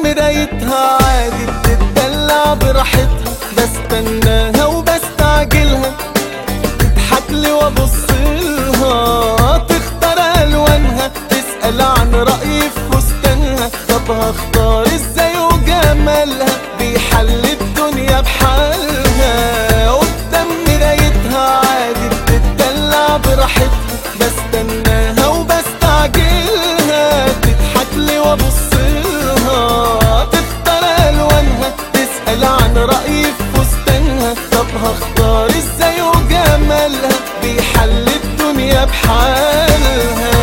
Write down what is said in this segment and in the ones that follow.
مرايتها عادي بتتدلع براحتها، بستناها وبستعجلها تضحكلي وابصلها، تختار الوانها تسأل عن رأيي في فستانها. طب هختار ازاي وجمالها بيحل الدنيا بحالها، قدام مرايتها عادي بتتدلع براحتها، بستناها وبستعجلها تضحكلي وابصلها، تختار الوانها تسأل عن رأيي في فستانها. طب هختار ازاي وجمالها بيحل الدنيا بحالها.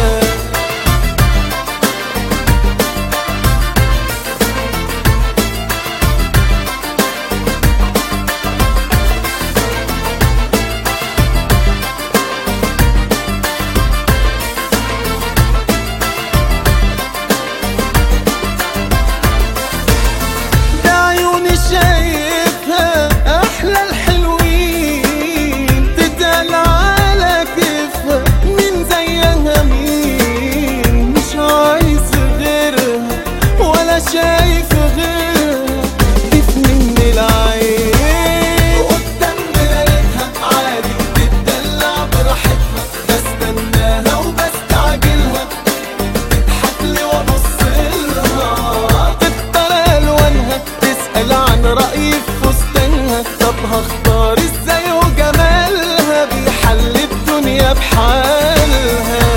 شايفها احلى الحلوين تتقال على كيفها، مين زيها مين مش عايز غيرها ولا شايف غيرها، كيف من العين قدام مرايتها عادي بتتدلع براحتها، بستناها وبستعجلها تضحكلي وابصلها، تختار الوانها تسأل عن رأيي في فستانها. طب هختار ازاي وجمالها بيحل الدنيا بحالها.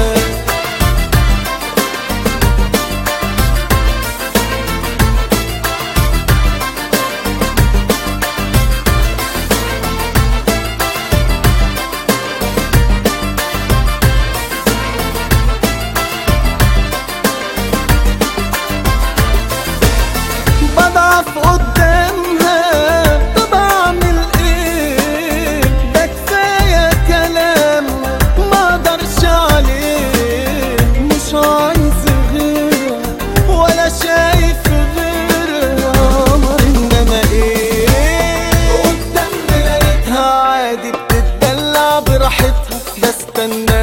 بضعف قدامها طب اعمل ايه، ده كفايه كلام ما اقدرش عليه، مش عايز غيرها ولا شايف غيرها، قمر انما ايه قدام مرايتها عادي بتتدلع براحتها، بستنى